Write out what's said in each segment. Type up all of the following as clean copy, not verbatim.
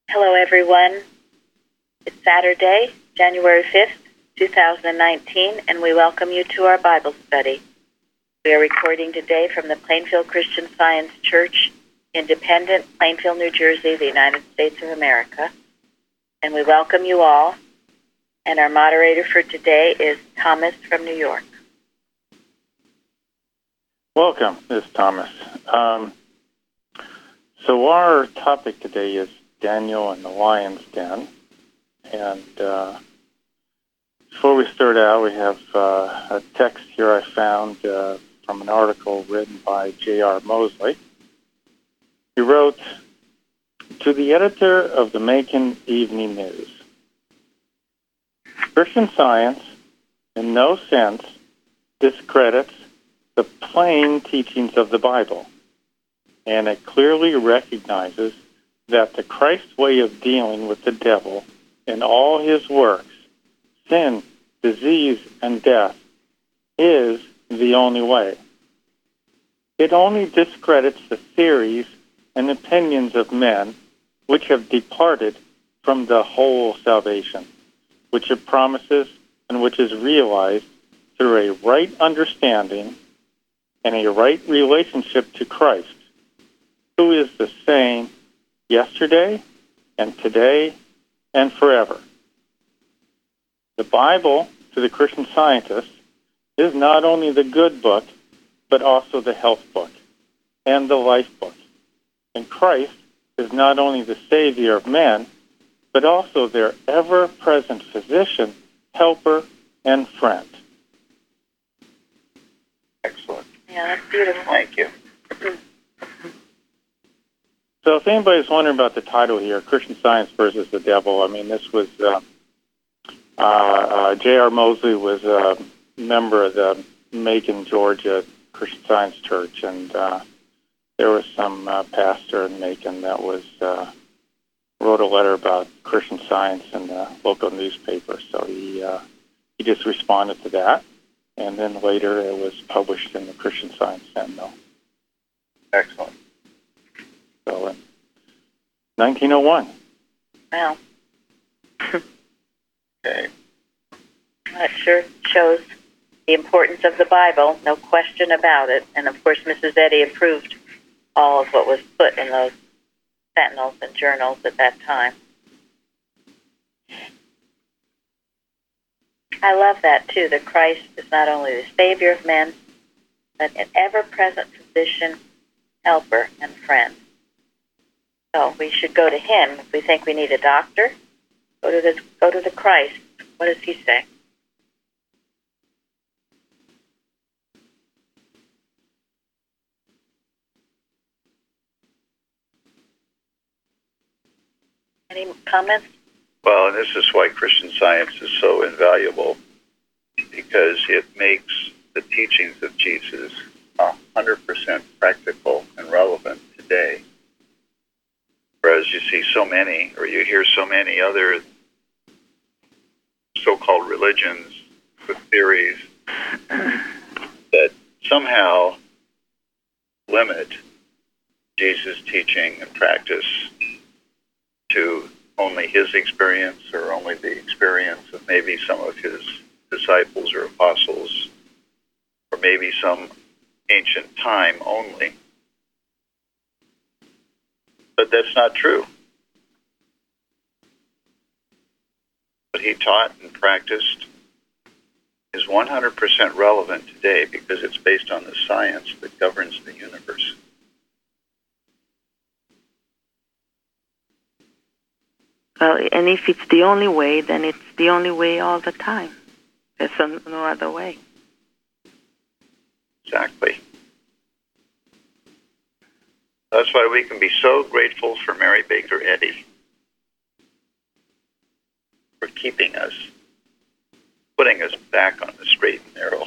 Hello, everyone. It's Saturday, January 5th, 2019, and we welcome you to our Bible study. We are recording today from the Plainfield Christian Science Church, Independent, Plainfield, New Jersey, the United States of America. And we welcome you all. And our moderator for today is Thomas from New York. Welcome, this is Thomas. So our topic today is Daniel and the Lion's Den. And before we start out, we have a text here I found from an article written by J.R. Mosley. He wrote, "To the editor of the Macon Evening News, Christian Science in no sense discredits the plain teachings of the Bible, and it clearly recognizes that the Christ way of dealing with the devil in all his works, sin, disease, and death, is the only way. It only discredits the theories and opinions of men which have departed from the whole salvation, which it promises and which is realized through a right understanding and a right relationship to Christ, who is the same yesterday and today and forever. The Bible, to the Christian Scientist, is not only the good book, but also the health book and the life book. And Christ is not only the Savior of men, but also their ever-present physician, helper, and friend." Excellent. Yeah, that's beautiful. Thank you. So if anybody's wondering about the title here, Christian Science versus the Devil, I mean, this was J.R. Mosley was a member of the Macon, Georgia Christian Science Church, and there was some pastor in Macon that was wrote a letter about Christian Science in the local newspaper. So he just responded to that, and then later it was published in the Christian Science Sentinel. Excellent. So in 1901. Wow. Okay. That sure shows the importance of the Bible, no question about it. And of course, Mrs. Eddy approved all of what was put in those sentinels and journals at that time. I love that too, that Christ is not only the Savior of men, but an ever-present physician, helper, and friend. So we should go to him if we think we need a doctor. Go to the Christ. What does he say? Any comments? Well, and this is why Christian Science is so invaluable, because it makes the teachings of Jesus 100% practical and relevant today. Whereas you see so many, or you hear so many other so-called religions with theories that somehow limit Jesus' teaching and practice to only his experience or only the experience of maybe some of his disciples or apostles, or maybe some ancient time only. But that's not true. What he taught and practiced is 100% relevant today because it's based on the science that governs the universe. Well, and if it's the only way, then it's the only way all the time. There's no other way. Exactly. That's why we can be so grateful for Mary Baker Eddy for keeping us, putting us back on the straight and narrow.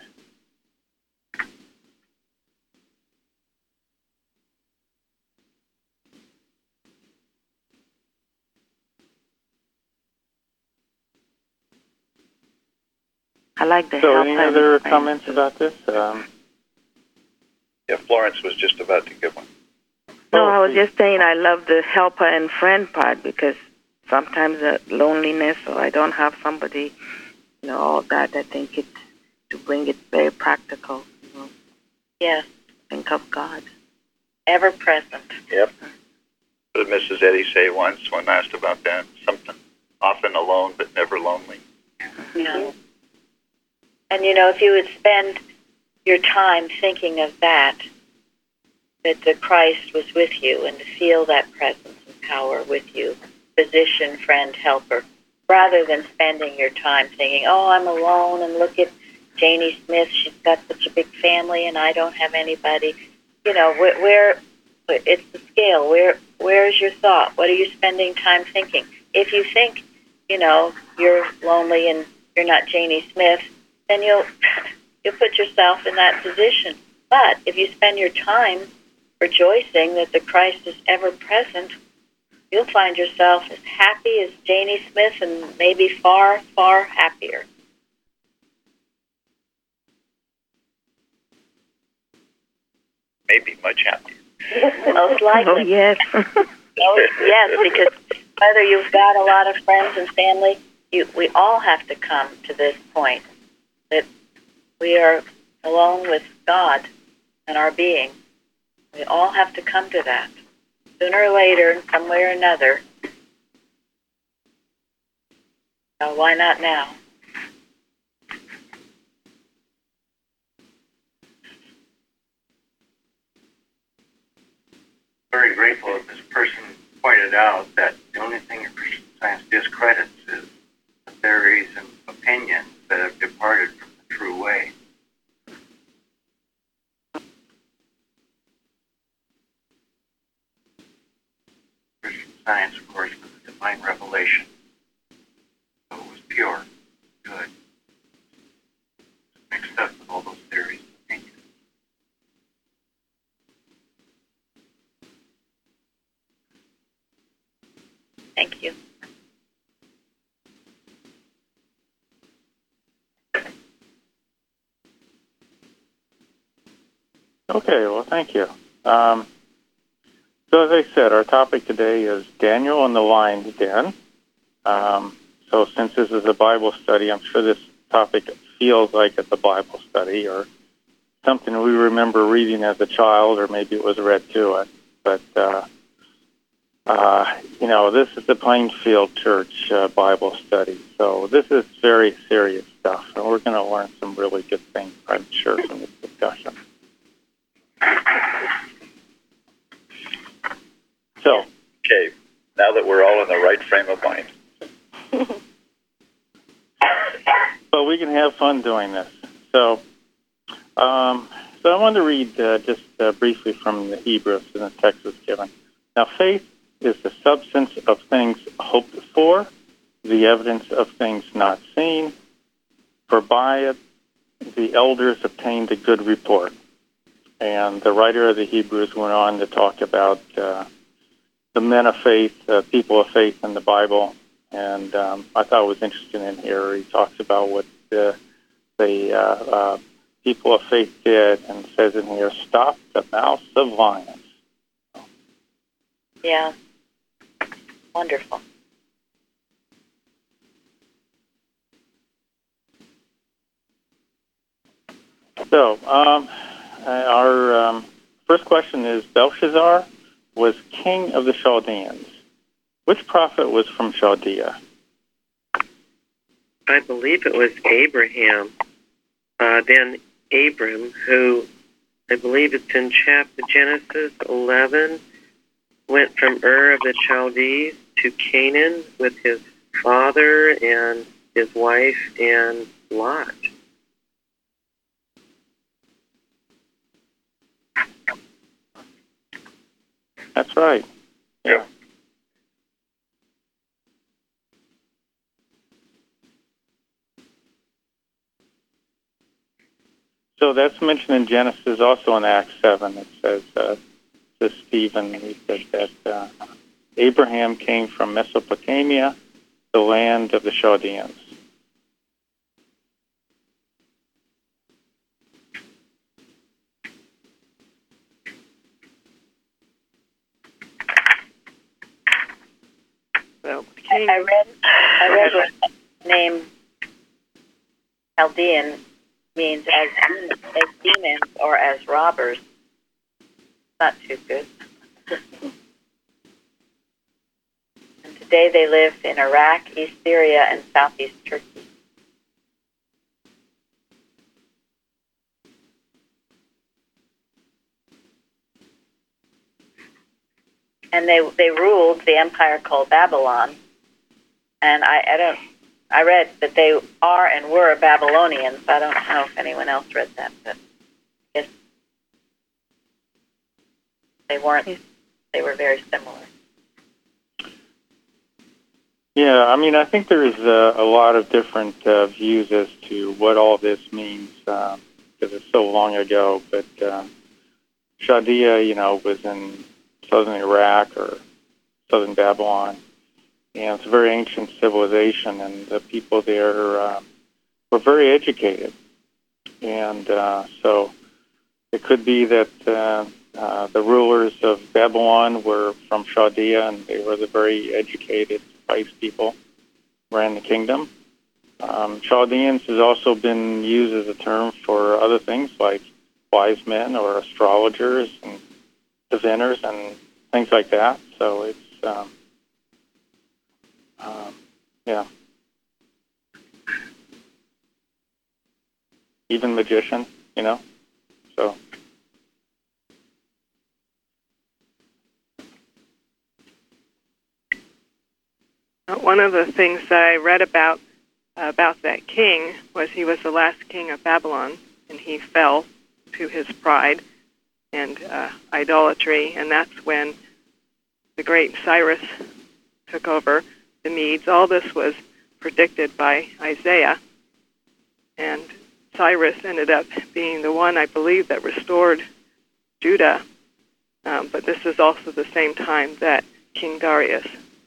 I like the So help. any other comments about this? Yeah, Florence was just about to give one. No, I was just saying I love the helper and friend part because sometimes the loneliness or I don't have somebody, all that. I think it's to bring it very practical. Yes. Think of God. Ever present. Yep. What did Mrs. Eddy say once when asked about that? Something often alone but never lonely. Yeah. And if you would spend your time thinking of that the Christ was with you and to feel that presence and power with you, physician, friend, helper, rather than spending your time thinking, oh, I'm alone and look at Janie Smith, she's got such a big family and I don't have anybody. Where it's the scale. Where's your thought? What are you spending time thinking? If you think, you're lonely and you're not Janie Smith, then you'll put yourself in that position. But if you spend your time rejoicing that the Christ is ever present, you'll find yourself as happy as Janie Smith and maybe far, far happier. Maybe much happier. Most likely. Oh, yes. Yes, because whether you've got a lot of friends and family, we all have to come to this point that we are alone with God and our being. We all have to come to that. Sooner or later, in some way or another. So why not now? Very grateful that this person pointed out that the only thing that Christian Science discredits is the theories and opinions that have departed from the true way. Christian Science, of course, was a divine revelation. So it was pure, good. Mixed up with all those theories and opinions. Thank you. Okay, well, thank you. So as I said, our topic today is Daniel and the Lion's Den. So since this is a Bible study, I'm sure this topic feels like it's a Bible study or something we remember reading as a child, or maybe it was read to us. But, this is the Plainfield Church Bible study. So this is very serious stuff, and we're going to learn some really good things, I'm sure, from this discussion. So, Okay, now that we're all in the right frame of mind. but we can have fun doing this. So I want to read just briefly from the Hebrews in the text was given. Now, faith is the substance of things hoped for, the evidence of things not seen, for by it the elders obtained a good report. And the writer of the Hebrews went on to talk about the men of faith, people of faith in the Bible. And I thought it was interesting in here. He talks about what the people of faith did, and says in here, stop the mouths of lions. Yeah. Wonderful. So our first question is, Belshazzar was king of the Chaldeans. Which prophet was from Chaldea? I believe it was Abraham, then Abram, who I believe it's in chapter Genesis 11, went from Ur of the Chaldees to Canaan with his father and his wife and Lot. That's right. Yeah. So that's mentioned in Genesis, also in Acts 7. It says to Stephen, he said that Abraham came from Mesopotamia, the land of the Chaldeans. the king. I read what the name Chaldean means as demons or as robbers. Not too good. And today they live in Iraq, East Syria, and Southeast Turkey. And they ruled the empire called Babylon. And I read that they are and were Babylonians. I don't know if anyone else read that, but I guess they weren't. They were very similar. Yeah, I mean, I think there's a lot of different views as to what all this means, because it's so long ago. But Chaldea, was in southern Iraq or southern Babylon, and it's a very ancient civilization, and the people there were very educated. And so it could be that the rulers of Babylon were from Chaldea, and they were the very educated, wise people ran the kingdom. Chaldeans has also been used as a term for other things like wise men or astrologers and diviners and things like that. So it's, yeah. Even magician, so. One of the things that I read about that king was he was the last king of Babylon, and he fell to his pride and idolatry, and that's when the great Cyrus took over the Medes. All this was predicted by Isaiah, and Cyrus ended up being the one, I believe, that restored Judah, but this is also the same time that King Darius,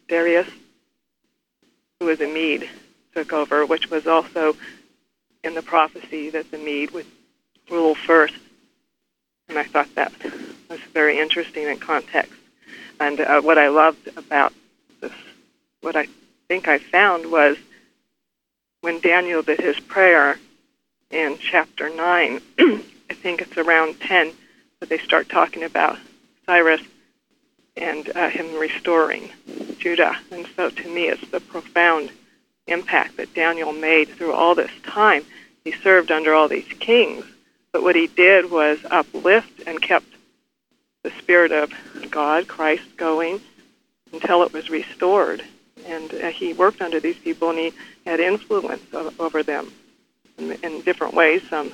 who was a Mede, took over, which was also in the prophecy that the Mede would rule first. And I thought that was very interesting in context. And what I loved about this, what I think I found was when Daniel did his prayer in chapter 9, I think it's around 10, but they start talking about Cyrus and him restoring Judah. And so to me, it's the profound impact that Daniel made through all this time. He served under all these kings, but what he did was uplift and kept the Spirit of God, Christ, going until it was restored. And he worked under these people, and he had influence over them in different ways. And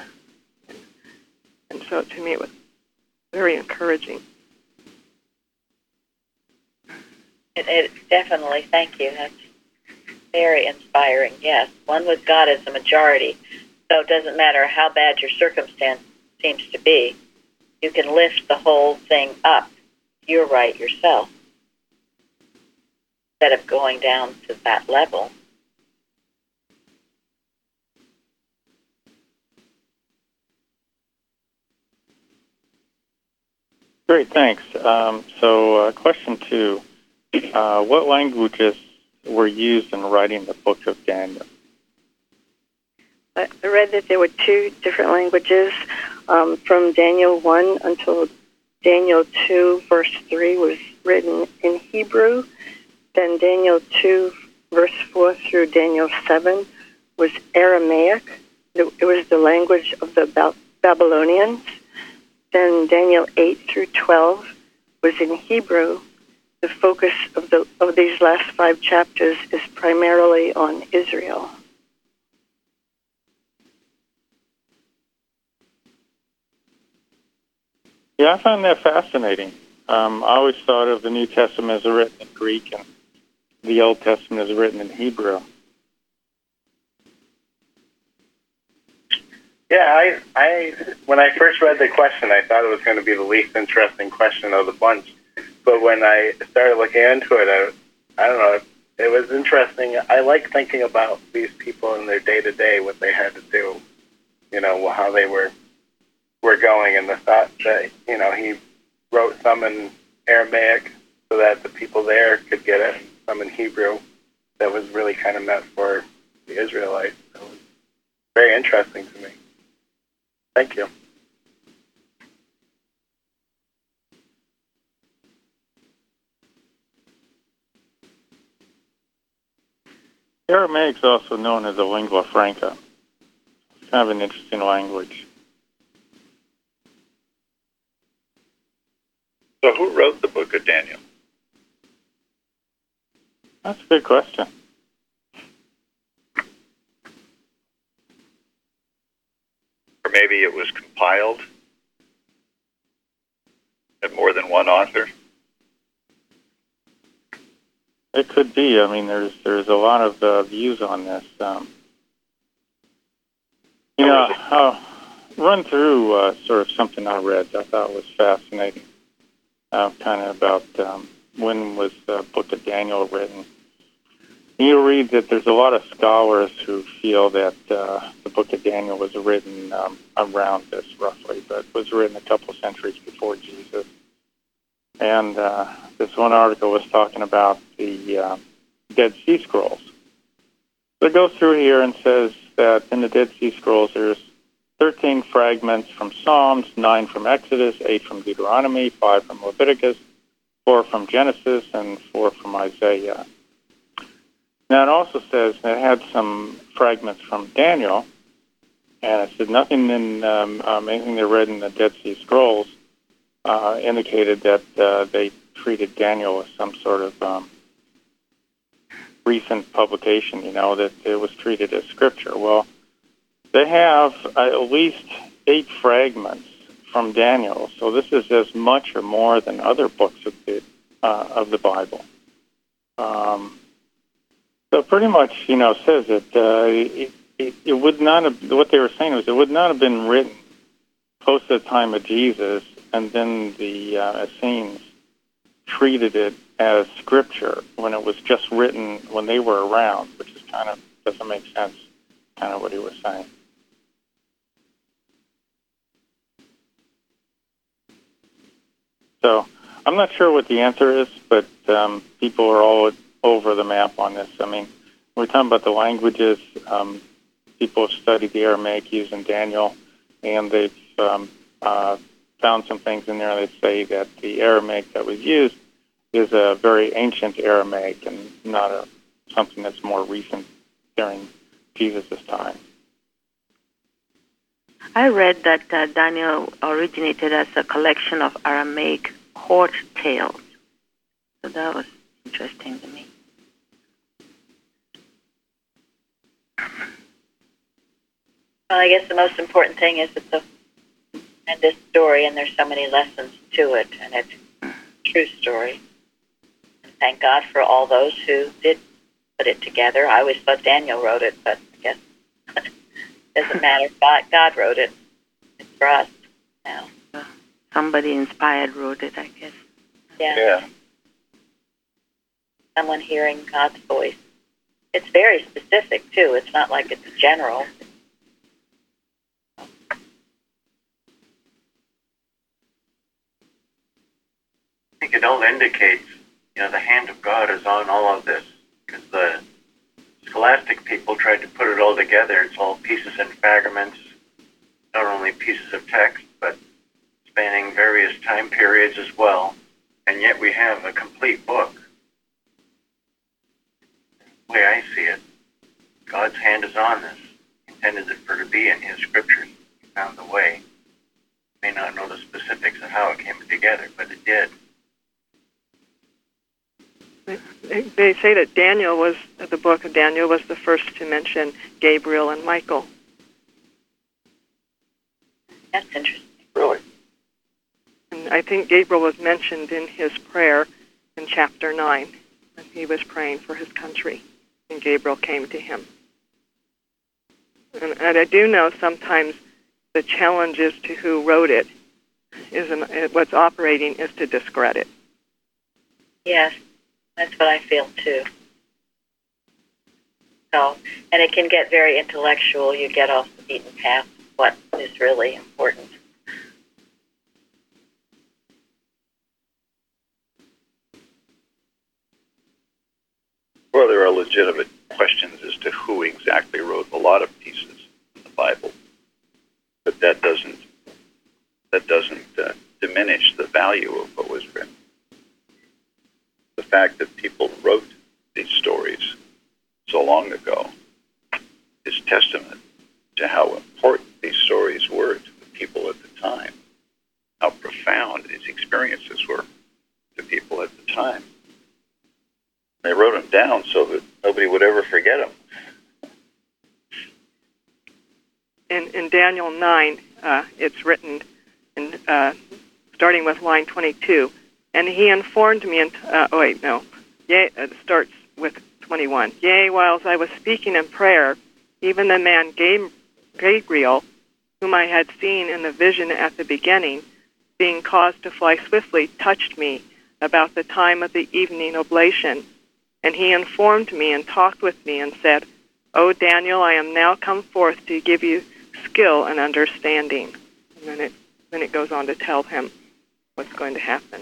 so to me, it was very encouraging. It's definitely, thank you. That's very inspiring, yes. One with God is the majority. So it doesn't matter how bad your circumstance seems to be. You can lift the whole thing up. You're right yourself. Instead of going down to that level. Great, thanks. So question 2. What languages were used in writing the book of Daniel? I read that there were 2 different languages. From Daniel 1 until Daniel 2, verse 3 was written in Hebrew. Then Daniel 2, verse 4 through Daniel 7 was Aramaic. It was the language of the Babylonians. Then Daniel 8 through 12 was in Hebrew. The focus of these last 5 chapters is primarily on Israel. Yeah, I found that fascinating. I always thought of the New Testament as written in Greek and the Old Testament as written in Hebrew. Yeah, I when I first read the question, I thought it was going to be the least interesting question of the bunch. But when I started looking into it, I don't know, it was interesting. I like thinking about these people in their day-to-day, what they had to do, how they were going, and the thought that, he wrote some in Aramaic so that the people there could get it. some in Hebrew that was really kind of meant for the Israelites. So it was very interesting to me. Thank you. Aramaic is also known as a lingua franca. It's kind of an interesting language. So who wrote the book of Daniel? That's a good question. Or maybe it was compiled by more than one author? It could be. I mean, there's a lot of views on this. I'll run through sort of something I read that I thought was fascinating, kind of about when was the Book of Daniel written. You read that there's a lot of scholars who feel that the Book of Daniel was written around this roughly, but was written a couple of centuries before Jesus. And this one article was talking about the Dead Sea Scrolls. So it goes through here and says that in the Dead Sea Scrolls there's 13 fragments from Psalms, 9 from Exodus, 8 from Deuteronomy, 5 from Leviticus, 4 from Genesis, and 4 from Isaiah. Now it also says it had some fragments from Daniel, and it said nothing in anything they read in the Dead Sea Scrolls indicated that they treated Daniel as some sort of recent publication, that it was treated as scripture. Well, they have at least 8 fragments from Daniel, so this is as much or more than other books of the Bible. So pretty much, says that it would not have, what they were saying was it would not have been written close to the time of Jesus, and then the Essenes treated it as scripture when it was just written when they were around, which is kind of, doesn't make sense, kind of what he was saying. So I'm not sure what the answer is, but people are all over the map on this. I mean, we're talking about the languages. People have studied the Aramaic used in Daniel, and they've found some things in there. They say that the Aramaic that was used is a very ancient Aramaic and not something that's more recent during Jesus' time. I read that Daniel originated as a collection of Aramaic court tales. So that was interesting to me. Well, I guess the most important thing is it's a tremendous story, and there's so many lessons to it, and it's a true story. And thank God for all those who did put it together. I always thought Daniel wrote it, but I guess it doesn't matter. God wrote it. It's for us now. Somebody inspired wrote it, I guess. Yeah. Someone hearing God's voice. It's very specific, too. It's not like it's general. I think it all indicates, the hand of God is on all of this, because the scholastic people tried to put it all together. It's all pieces and fragments, not only pieces of text, but spanning various time periods as well. And yet we have a complete book. The way I see it, God's hand is on this. He intended it for to be in His scriptures. He found the way. May not know the specifics of how it came together, but it did. They say that the book of Daniel was the first to mention Gabriel and Michael. That's interesting. Really? And I think Gabriel was mentioned in his prayer in chapter 9, when he was praying for his country, and Gabriel came to him. And I do know sometimes the challenge is to who wrote it, what's operating is to discredit. Yes, that's what I feel, too. So, and it can get very intellectual. You get off the beaten path. What is really important. Well, there are legitimate questions as to who exactly wrote a lot of pieces in the Bible, but that doesn't diminish the value of what was written. The fact that people wrote these stories so long ago is testament to how important these stories were to the people at the time, how profound these experiences were to people at the time. They wrote them down so that nobody would ever forget them. In Daniel 9, it's written, starting with line 22, and he informed me, it starts with 21. Yea, whilst I was speaking in prayer, even the man Gabriel, whom I had seen in the vision at the beginning, being caused to fly swiftly, touched me about the time of the evening oblation. And he informed me and talked with me and said, O Daniel, I am now come forth to give you skill and understanding. And then it goes on to tell him what's going to happen.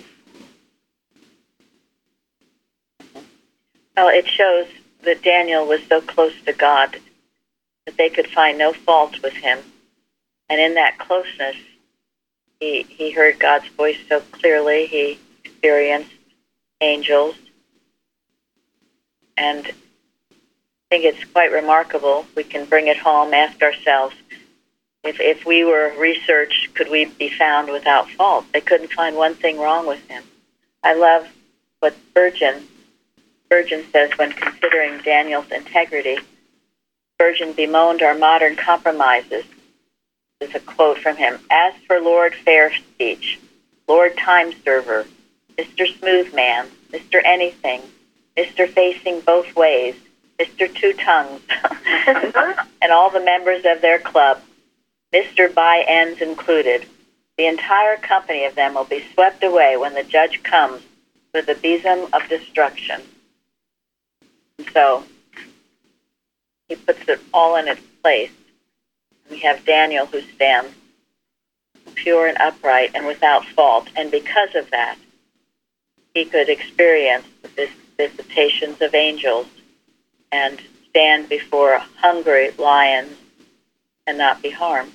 Well, it shows that Daniel was so close to God that they could find no fault with him. And in that closeness, he heard God's voice so clearly. He experienced angels. And I think it's quite remarkable. We can bring it home, ask ourselves, if we were researched, could we be found without fault? They couldn't find one thing wrong with him. I love what Spurgeon says when considering Daniel's integrity. Spurgeon bemoaned our modern compromises. This is a quote from him. As for Lord Fair Speech, Lord Time Server, Mr. Smooth Man, Mr. Anything, Mr. Facing Both Ways, Mr. Two Tongues, and all the members of their club, Mr. By Ends included, the entire company of them will be swept away when the judge comes with the besom of destruction. And so he puts it all in its place. We have Daniel who stands pure and upright and without fault. And because of that, he could experience the visitations of angels and stand before hungry lions and not be harmed.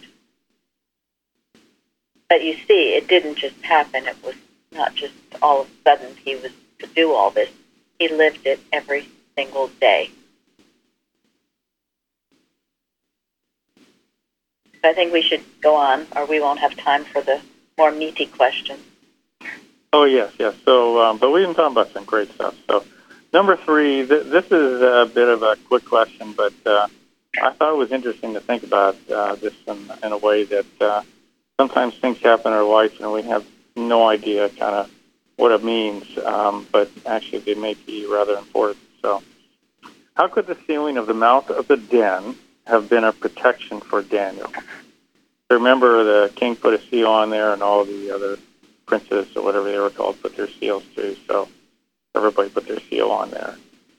But you see, it didn't just happen. It was not just all of a sudden he was to do all this. He lived it every single day. So I think we should go on, or we won't have time for the more meaty questions. Oh, yes. So, but we've been talking about some great stuff. So, number 3, this is a bit of a quick question, but I thought it was interesting to think about this in a way that sometimes things happen in our life and we have no idea kind of what it means, but actually they may be rather important. So, how could the sealing of the mouth of the den have been a protection for Daniel? Remember, the king put a seal on there, and all the other princes or whatever they were called put their seals too. So everybody put their seal on there.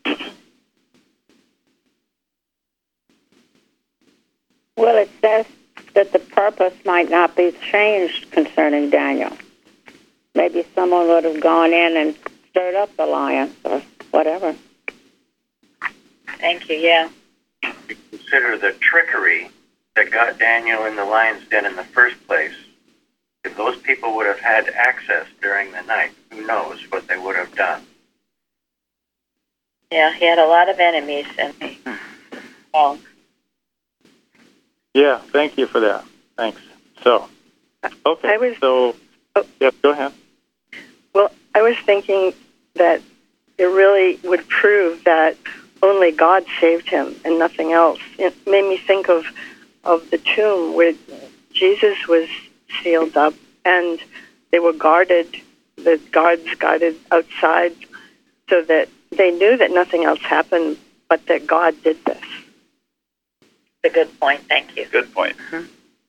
Well, it says that the purpose might not be changed concerning Daniel. Maybe someone would have gone in and stirred up the lions or whatever. Thank you, yeah. Consider the trickery that got Daniel in the lion's den in the first place. If those people would have had access during the night, who knows what they would have done. Yeah, he had a lot of enemies. And Yeah, thank you for that. Thanks. So, okay, yes, go ahead. Well, I was thinking that it really would prove that only God saved him and nothing else. It made me think of the tomb where Jesus was sealed up and they were guarded, the guards guarded outside so that they knew that nothing else happened but that God did this. A good point, thank you. Good point. Mm-hmm.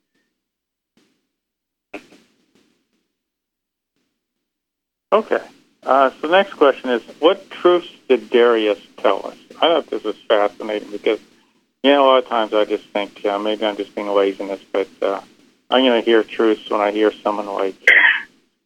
Okay. So the next question is, what truths did Darius tell us? I thought this was fascinating because, a lot of times I just think, maybe I'm just being laziness, but I'm going to hear truths when I hear someone like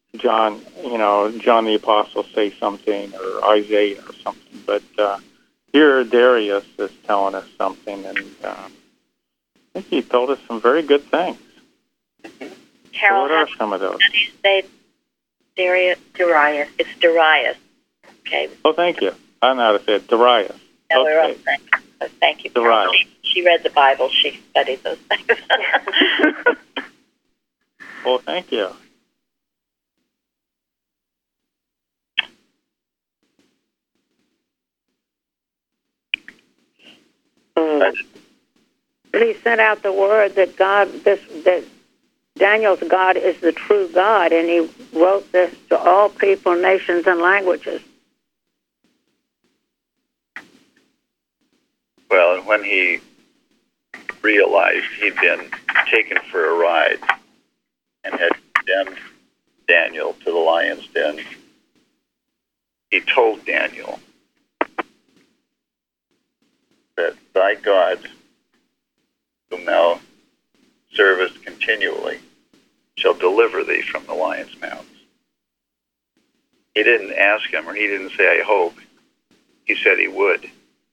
John the Apostle say something, or Isaiah or something. But, here Darius is telling us something, and I think he told us some very good things. Carol, what are some of those? How do you say Darius? It's Darius. Okay. Oh, thank you. I know how to say it. Darius. No, we're all saying. Oh, thank you, Carol. She read the Bible. She studied those things. Well, thank you. But he sent out the word that that Daniel's God is the true God, and he wrote this to all people, nations, and languages. Well, and when he realized he'd been taken for a ride and had condemned Daniel to the lion's den, he told Daniel that thy God, whom thou servest continually, shall deliver thee from the lion's mouth. He didn't ask him, or he didn't say, I hope. He said he would.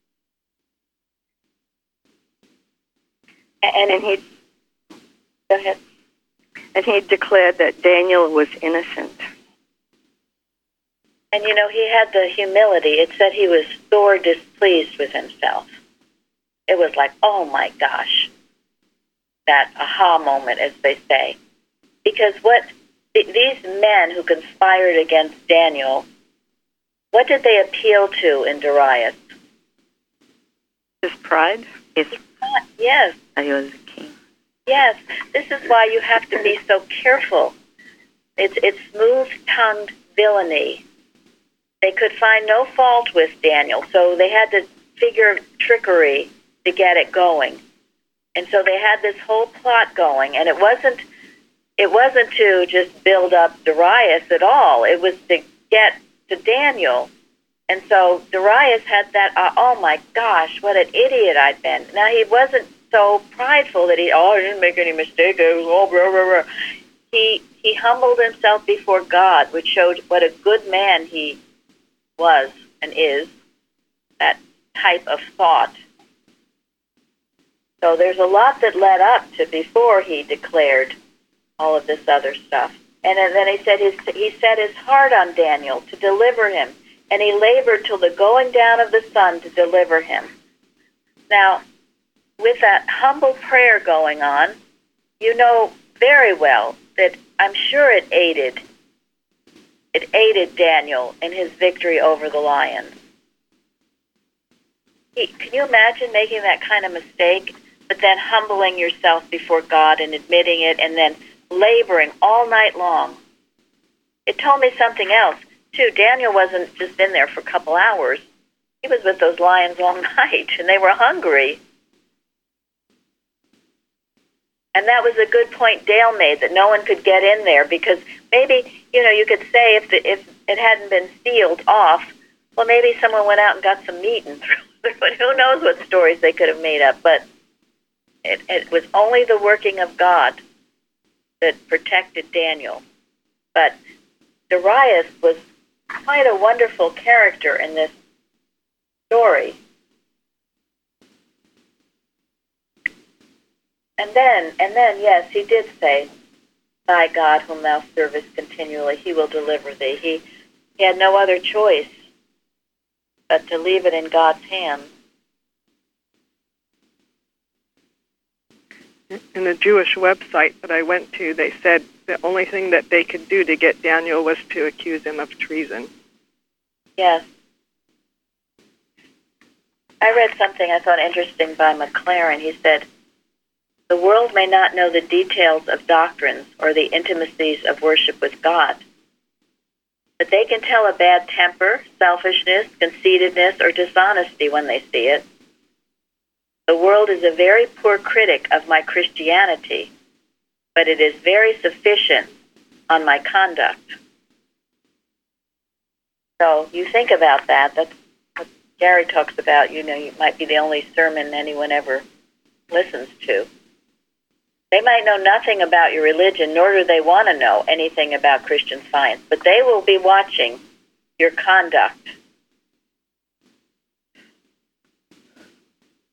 And he, go ahead. And he declared that Daniel was innocent. And you know, he had the humility. It said he was sore displeased with himself. It was like, oh my gosh, that aha moment, as they say. Because what these men who conspired against Daniel, what did they appeal to in Darius? His pride? Yes. I was the king. Yes. This is why you have to be so careful. It's smooth-tongued villainy. They could find no fault with Daniel, so they had to figure trickery to get it going. And so they had this whole plot going, and it wasn't to just build up Darius at all. It was to get to Daniel. And so Darius had that, oh my gosh, what an idiot I've been. Now, he wasn't so prideful that I didn't make any mistake. It was all blah, blah, blah. He humbled himself before God, which showed what a good man he was and is, that type of thought. So there's a lot that led up to before he declared all of this other stuff. And then he said he set his heart on Daniel to deliver him, and he labored till the going down of the sun to deliver him. Now, with that humble prayer going on, you know very well that I'm sure it aided Daniel in his victory over the lions. Can you imagine making that kind of mistake, but then humbling yourself before God and admitting it, and then laboring all night long? It told me something else, too. Daniel wasn't just in there for a couple hours. He was with those lions all night, and they were hungry. And that was a good point Dale made, that no one could get in there, because maybe, you could say if it hadn't been sealed off, well, maybe someone went out and got some meat and threw it. Who knows what stories they could have made up. But it was only the working of God that protected Daniel. But Darius was quite a wonderful character in this story. And then, yes, he did say, thy God whom thou servest continually, he will deliver thee. He had no other choice but to leave it in God's hands. In the Jewish website that I went to, they said the only thing that they could do to get Daniel was to accuse him of treason. Yes. I read something I thought interesting by McLaren. He said, the world may not know the details of doctrines or the intimacies of worship with God, but they can tell a bad temper, selfishness, conceitedness, or dishonesty when they see it. The world is a very poor critic of my Christianity, but it is very sufficient on my conduct. So you think about that. That's what Gary talks about. You might be the only sermon anyone ever listens to. They might know nothing about your religion, nor do they want to know anything about Christian Science, but they will be watching your conduct.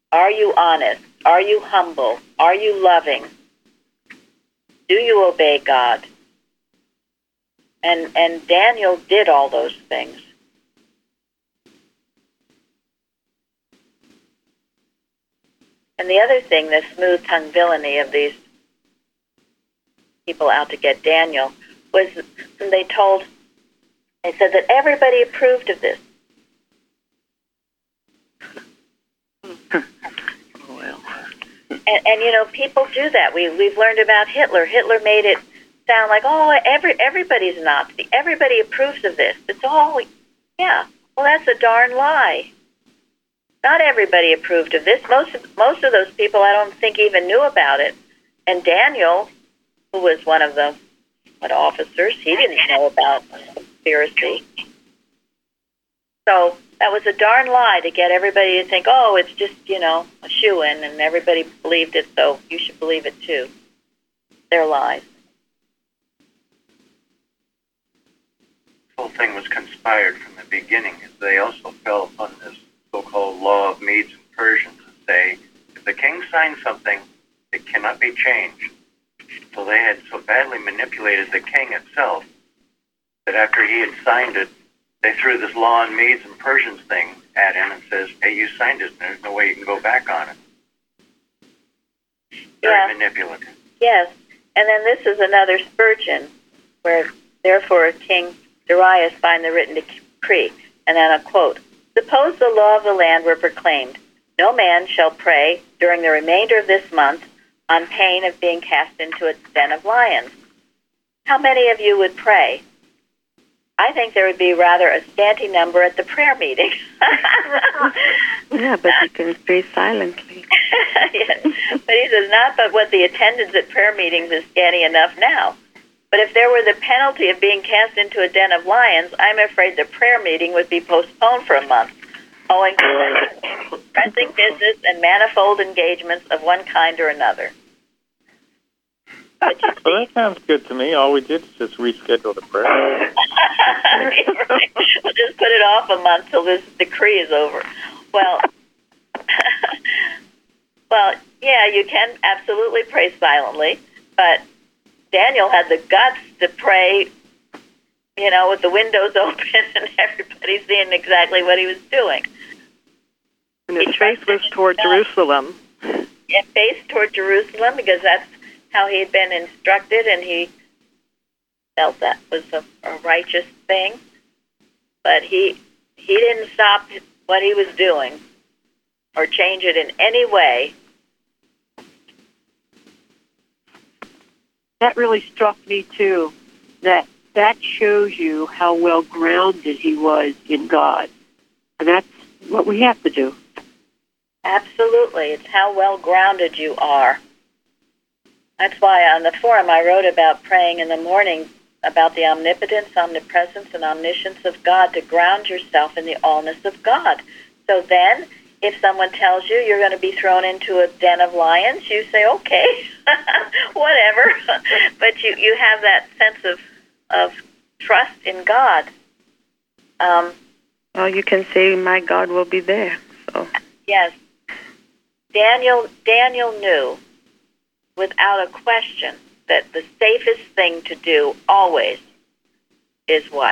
Are you honest? Are you humble? Are you loving? Do you obey God? And Daniel did all those things. And the other thing, the smooth-tongued villainy of these people out to get Daniel, was when they said that everybody approved of this. And you know, people do that. We've learned about Hitler. Hitler made it sound like, oh, everybody's a Nazi. Everybody approves of this. It's all, yeah. Well, that's a darn lie. Not everybody approved of this. Most of those people, I don't think, even knew about it. And Daniel, who was one of the officers, he didn't know about conspiracy. So that was a darn lie to get everybody to think, oh, it's just, you know, a shoo-in, and everybody believed it, so you should believe it too. They're lies. The whole thing was conspired from the beginning. They also fell upon this so-called law of Medes and Persians and say, if the king signs something, it cannot be changed. So they had so badly manipulated the king itself that after he had signed it, they threw this law on Medes and Persians thing at him and says, hey, you signed it, and there's no way you can go back on it. Very manipulative. Yes. And then this is another Spurgeon, where therefore King Darius signed the written decree. And then a quote, suppose the law of the land were proclaimed, no man shall pray during the remainder of this month on pain of being cast into a den of lions. How many of you would pray? I think there would be rather a scanty number at the prayer meeting. Yeah, but you can pray silently. Yes. But he says, not but what the attendance at prayer meetings is scanty enough now. But if there were the penalty of being cast into a den of lions, I'm afraid the prayer meeting would be postponed for a month, owing to pressing business and manifold engagements of one kind or another. Well, that sounds good to me. All we did is just reschedule the prayer. We'll just put it off a month till this decree is over. Well, well, yeah, you can absolutely pray silently, but Daniel had the guts to pray, you know, with the windows open and everybody seeing exactly what he was doing. And his face was toward Jerusalem. Yeah, face toward Jerusalem, because that's how he had been instructed, and he felt that was a righteous thing. But he didn't stop what he was doing or change it in any way. That really struck me, too, that shows you how well grounded he was in God. And that's what we have to do. Absolutely. It's how well grounded you are. That's why on the forum I wrote about praying in the morning about the omnipotence, omnipresence, and omniscience of God, to ground yourself in the allness of God. So then, if someone tells you you're going to be thrown into a den of lions, you say, okay, whatever. But you have that sense of trust in God. Well, you can say, my God will be there. So yes. Daniel knew, without a question, that the safest thing to do always is what?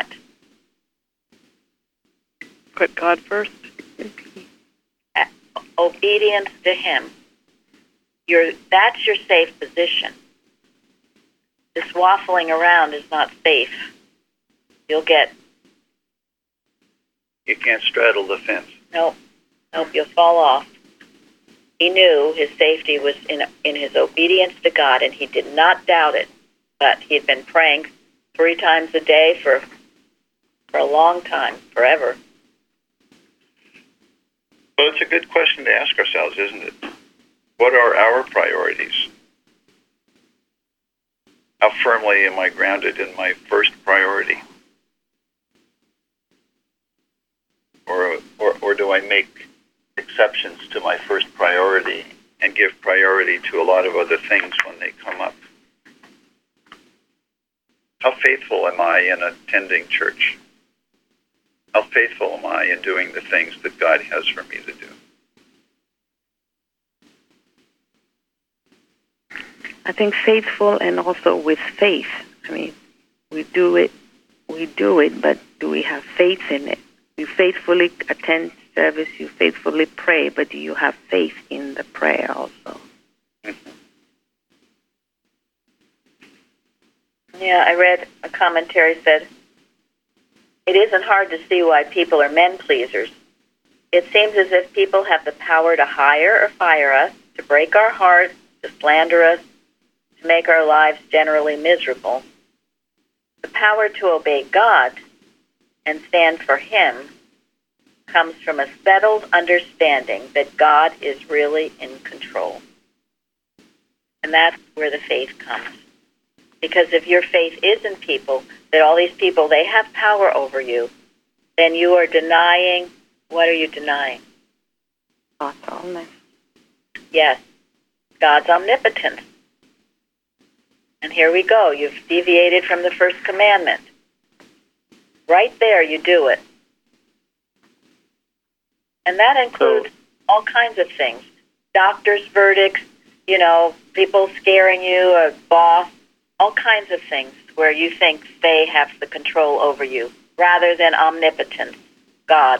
Put God first. Obedience to Him. That's your safe position. This waffling around is not safe. You can't straddle the fence. Nope, you'll fall off. He knew his safety was in his obedience to God, and he did not doubt it. But he had been praying 3 times a day for a long time, forever. Well, it's a good question to ask ourselves, isn't it? What are our priorities? How firmly am I grounded in my first priority? Or do I make exceptions to my first priority and give priority to a lot of other things when they come up? How faithful am I in attending church? How faithful am I in doing the things that God has for me to do? I think faithful and also with faith. I mean, we do it, but do we have faith in it? You faithfully attend service, you faithfully pray, but do you have faith in the prayer also? Yeah, I read a commentary said, it isn't hard to see why people are men pleasers. It seems as if people have the power to hire or fire us, to break our hearts, to slander us, to make our lives generally miserable. The power to obey God and stand for Him comes from a settled understanding that God is really in control. And that's where the faith comes. Because if your faith is in people, that all these people, they have power over you, then you are denying, what are you denying? God's omnipotence. Yes, God's omnipotence. And here we go. You've deviated from the first commandment. Right there, you do it. And that includes all kinds of things. Doctor's verdicts, people scaring you, a boss, all kinds of things where you think they have the control over you, rather than omnipotence, God.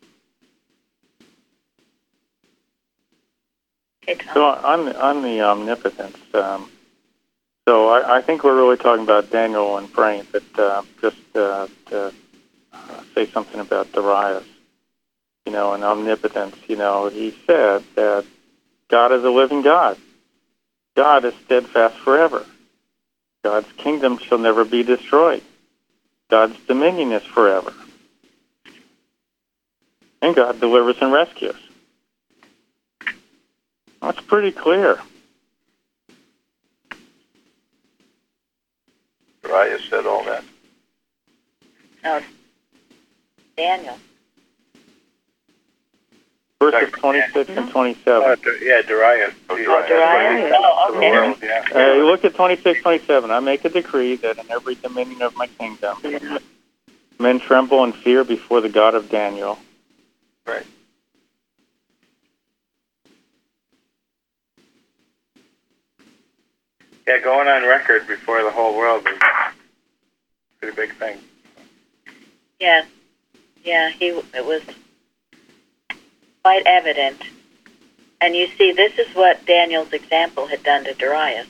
Okay, Tom. So on the omnipotence, so I think we're really talking about Daniel and praying, but just to say something about Darius, and omnipotence, he said that God is a living God. God is steadfast forever. God's kingdom shall never be destroyed. God's dominion is forever. And God delivers and rescues. That's pretty clear. Darius said all that. No, Daniel. Verses 26 and 27. Darius. Darius? Oh, okay. You look at 26, 27. I make a decree that in every dominion of my kingdom, men tremble and fear before the God of Daniel. Right. Yeah, going on record before the whole world is a pretty big thing. Yes. Yeah, it was quite evident. And you see, this is what Daniel's example had done to Darius.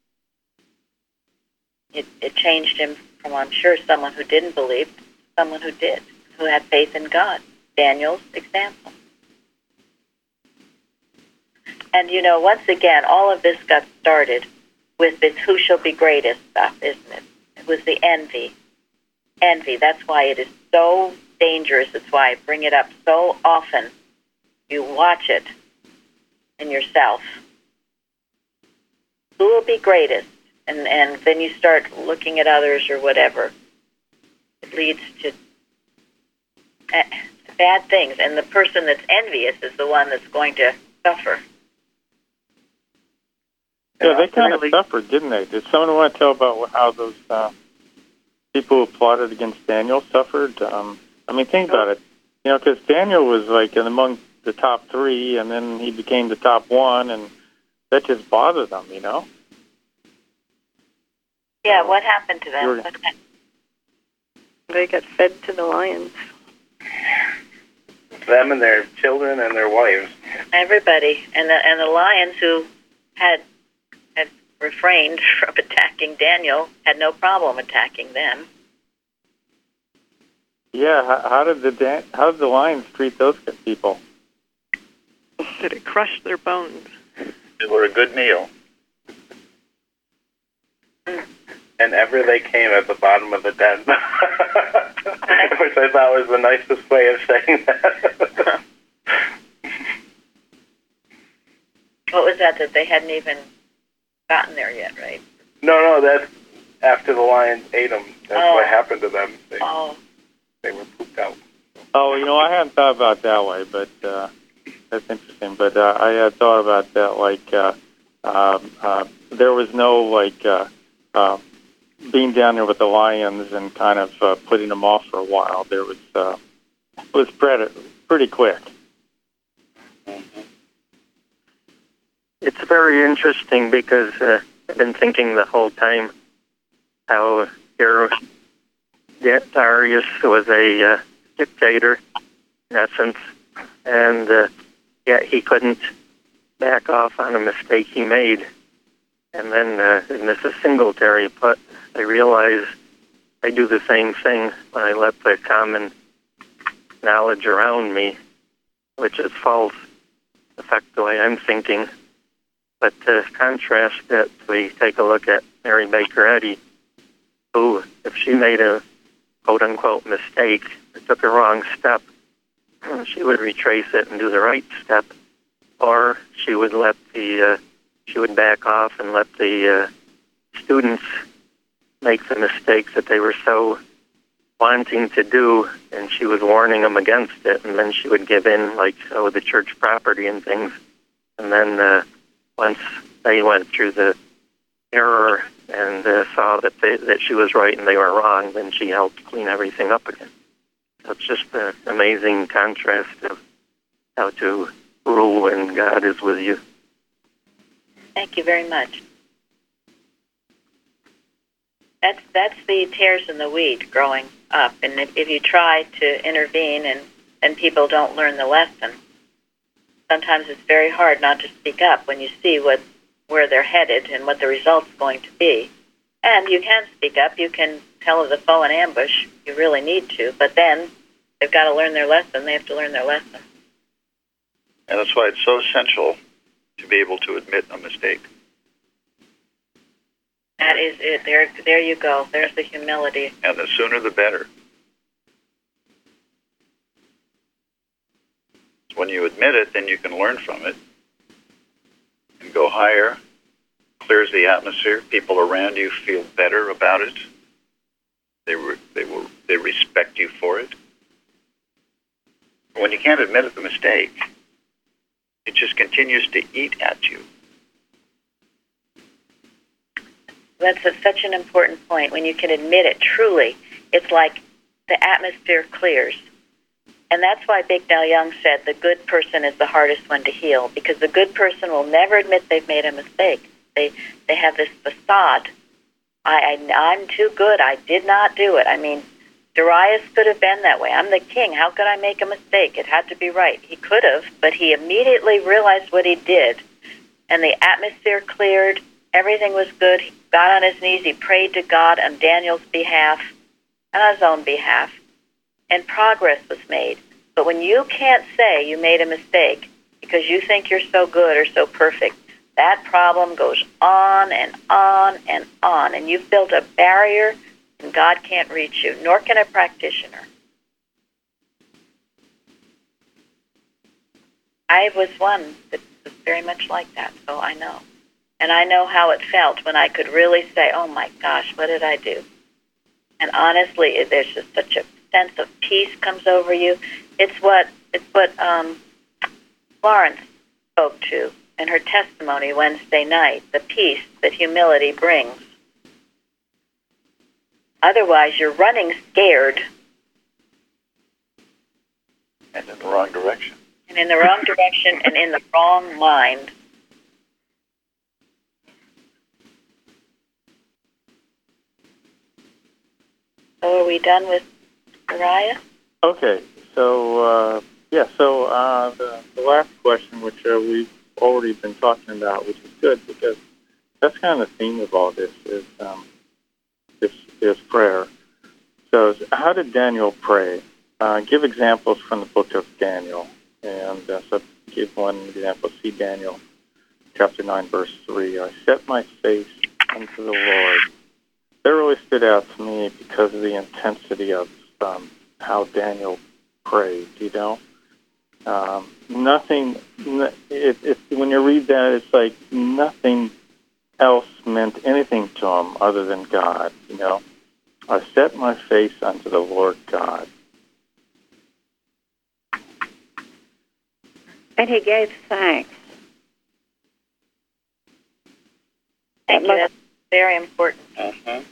It changed him from, I'm sure, someone who didn't believe to someone who did, who had faith in God. Daniel's example. And, once again, all of this got started with this who shall be greatest stuff, isn't it? It was the envy. Envy, that's why it is so dangerous. It's why I bring it up so often. You watch it in yourself. Who will be greatest? And then you start looking at others or whatever. It leads to bad things. And the person that's envious is the one that's going to suffer. Yeah, they kind of suffered, didn't they? Did someone want to tell about how those people who plotted against Daniel suffered? Think about it. Because Daniel was like among the top 3, and then he became the top 1, and that just bothered them, Yeah, what happened to them? They got fed to the lions. Them and their children and their wives. Everybody. And the lions who had refrained from attacking Daniel had no problem attacking them. Yeah, how did the lions treat those people? Did it crush their bones? They were a good meal. And ever they came at the bottom of the den. Which I thought was the nicest way of saying that. What was that they hadn't even gotten there yet, right? No, that's after the lions ate them. That's what happened to them. They were pooped out. Oh, I hadn't thought about it that way, but that's interesting. But I had thought about that, there was no, being down there with the lions and kind of putting them off for a while. There was, it was pretty quick. It's very interesting because I've been thinking the whole time how here Darius was a dictator, in essence, and yet he couldn't back off on a mistake he made. And then in Mrs. Singletary put, I realize I do the same thing when I let the common knowledge around me, which is false, affect the way I'm thinking. But to contrast it, we take a look at Mary Baker Eddy, who, if she made a quote-unquote mistake or took a wrong step, she would retrace it and do the right step, or she would let she would back off and let the students make the mistakes that they were so wanting to do, and she was warning them against it, and then she would give in, like, the church property and things. And then once they went through the error and saw that she was right and they were wrong, then she helped clean everything up again. So it's just an amazing contrast of how to rule when God is with you. Thank you very much. That's the tares in the wheat growing up. And if you try to intervene and people don't learn the lesson, sometimes it's very hard not to speak up when you see where they're headed and what the result's going to be. And you can speak up. You can tell of the foe in ambush. You really need to. But then they've got to learn their lesson. They have to learn their lesson. And that's why it's so essential to be able to admit a mistake. That is it. There you go. There's the humility. And the sooner the better. When you admit it, then you can learn from it and go higher. Clears the atmosphere. People around you feel better about it. They respect you for it. When you can't admit the mistake, it just continues to eat at you. That's such an important point. When you can admit it truly, it's like the atmosphere clears. And that's why Bignell Young said the good person is the hardest one to heal, because the good person will never admit they've made a mistake. They have this facade. I'm too good. I did not do it. I mean, Darius could have been that way. I'm the king. How could I make a mistake? It had to be right. He could have, but he immediately realized what he did, and the atmosphere cleared. Everything was good. He got on his knees. He prayed to God on Daniel's behalf and on his own behalf, and progress was made. But when you can't say you made a mistake because you think you're so good or so perfect, that problem goes on and on and on, and you've built a barrier, and God can't reach you, nor can a practitioner. I was one that was very much like that, so I know. And I know how it felt when I could really say, oh my gosh, what did I do? And honestly, there's just such a sense of peace comes over you. It's what Florence spoke to in her testimony Wednesday night, the peace that humility brings. Otherwise, you're running scared. And in the wrong direction. And in the wrong direction and in the wrong mind. So are we done with Uriah? Okay, so the last question, which we've already been talking about, which is good because that's kind of the theme of all this is prayer. So how did Daniel pray? Give examples from the book of Daniel, and so give one example. See Daniel chapter 9, verse 3. I set my face unto the Lord. That really stood out to me because of the intensity of how Daniel prayed, you know. Nothing, when you read that, it's like nothing else meant anything to him other than God, you know. I set my face unto the Lord God. And he gave thanks. Thank you. That's very important. Mm-hmm.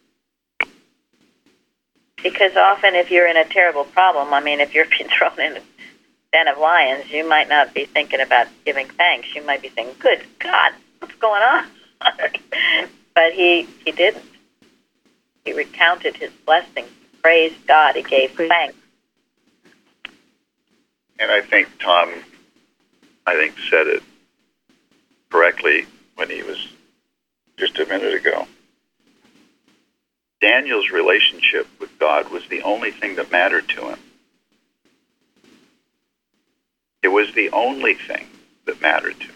Because often if you're in a terrible problem, I mean, if you're being thrown in a den of lions, you might not be thinking about giving thanks. You might be saying, good God, what's going on? hard. But he didn't. He recounted his blessings, praised God, he gave thanks. And I think Tom, said it correctly when he was just a minute ago. Daniel's relationship with God was the only thing that mattered to him. It was the only thing that mattered to him.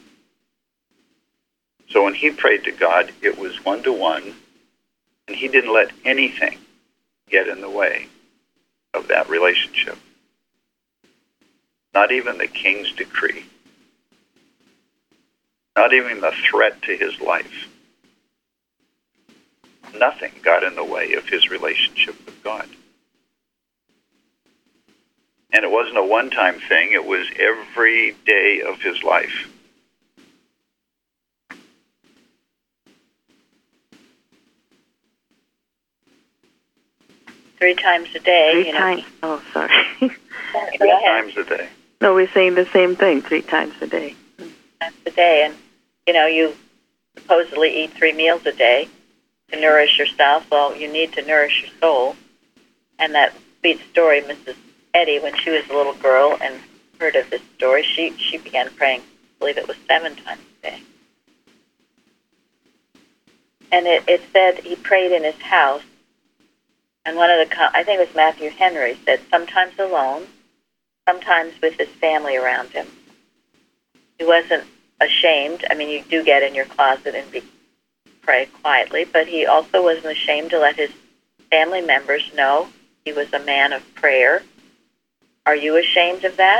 So when he prayed to God, it was one-to-one, and he didn't let anything get in the way of that relationship. Not even the king's decree. Not even the threat to his life. Nothing got in the way of his relationship with God. And it wasn't a one-time thing, it was every day of his life. Three times a day. Three times. Oh, sorry. 3 times a day. No, we're saying the same thing, 3 times a day. 3 times a day. And, you supposedly eat 3 meals a day to nourish yourself. Well, you need to nourish your soul. And that sweet story, Mrs. Eddy, when she was a little girl and heard of this story, she began praying, I believe it was 7 times a day. And it said he prayed in his house. And one of I think it was Matthew Henry, said sometimes alone, sometimes with his family around him. He wasn't ashamed. I mean, you do get in your closet and pray quietly, but he also wasn't ashamed to let his family members know he was a man of prayer. Are you ashamed of that?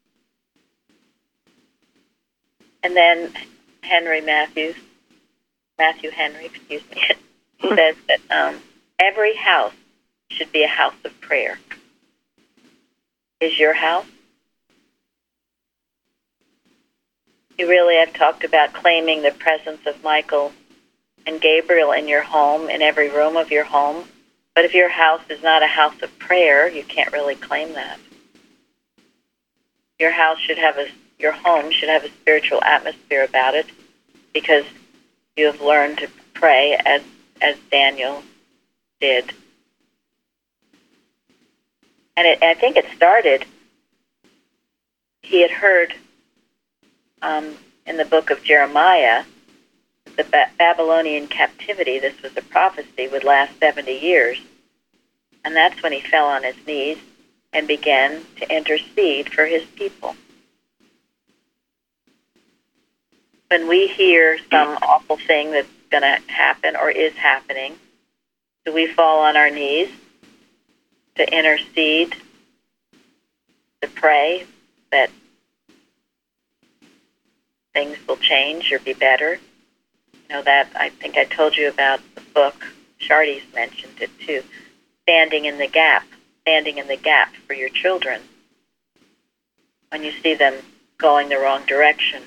And then Matthew Henry, says that every house should be a house of prayer. Is your house? You really have talked about claiming the presence of Michael and Gabriel in your home, in every room of your home. But if your house is not a house of prayer, you can't really claim that. Your home should have a spiritual atmosphere about it, because you have learned to pray as Daniel did. And I think it started, he had heard in the book of Jeremiah, the Babylonian captivity, this was a prophecy, would last 70 years. And that's when he fell on his knees and began to intercede for his people. When we hear some awful thing that's going to happen or is happening, do we fall on our knees to intercede, to pray that things will change or be better? That I think I told you about the book. Shardy's mentioned it too. Standing in the gap for your children when you see them going the wrong direction.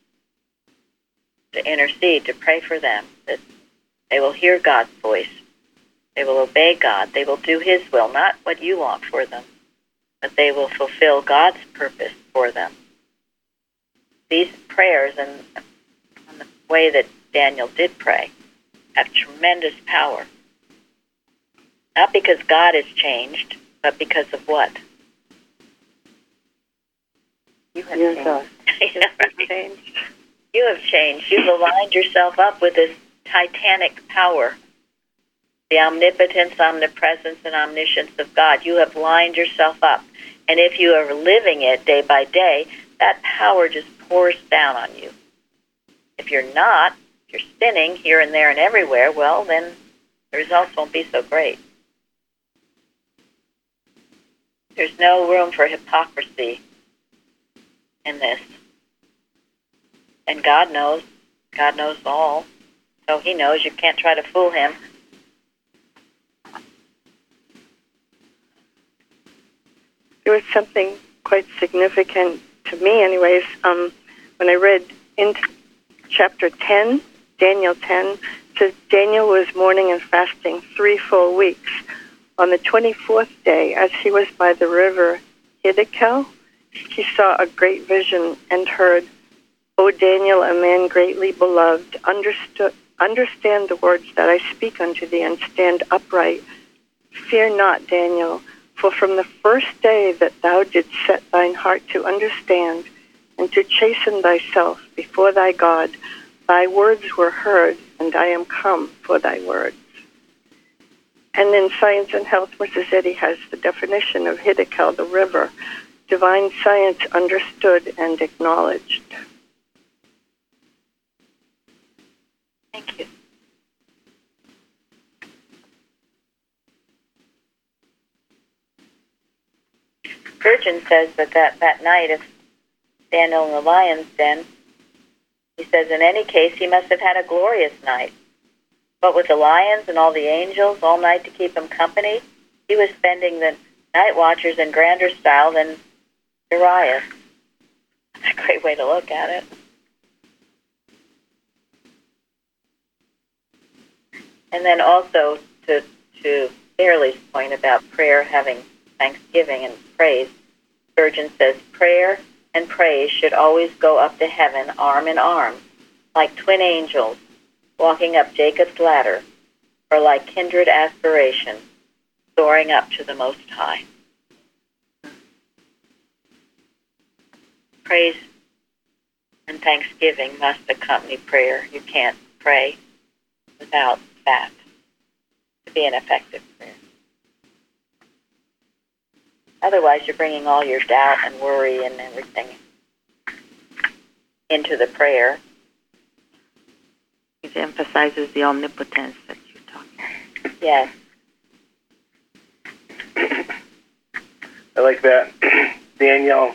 To intercede, to pray for them, that they will hear God's voice. They will obey God. They will do His will, not what you want for them, but they will fulfill God's purpose for them. These prayers and the way that Daniel did pray have tremendous power. Not because God has changed, but because of what? You have changed. You have changed. You've aligned yourself up with this titanic power, the omnipotence, omnipresence, and omniscience of God. You have lined yourself up. And if you are living it day by day, that power just pours down on you. If you're not, if you're spinning here and there and everywhere, well, then the results won't be so great. There's no room for hypocrisy in this. And God knows all. So He knows you can't try to fool Him. There was something quite significant to me anyways, when I read into chapter 10, Daniel 10, it says Daniel was mourning and fasting 3 full weeks. On the 24th day, as he was by the river Hiddekel, he saw a great vision and heard, O Daniel, a man greatly beloved, understand the words that I speak unto thee, and stand upright. Fear not, Daniel, for from the first day that thou didst set thine heart to understand and to chasten thyself before thy God, thy words were heard, and I am come for thy words. And in Science and Health, Mrs. Eddy has the definition of Hiddekel, the river, divine science understood and acknowledged. Thank you. Spurgeon says that night of Daniel in the lion's den, he says, in any case, he must have had a glorious night. But with the lions and all the angels all night to keep him company, he was spending the night watchers in grander style than Darius. That's a great way to look at it. And then also to Fairley's point about prayer having thanksgiving and praise, Spurgeon says, prayer and praise should always go up to heaven arm in arm, like twin angels walking up Jacob's ladder, or like kindred aspiration soaring up to the Most High. Praise and thanksgiving must accompany prayer. You can't pray without that to be an effective prayer. Otherwise, you're bringing all your doubt and worry and everything into the prayer. It emphasizes the omnipotence that you're talking about. Yes. I like that. Daniel,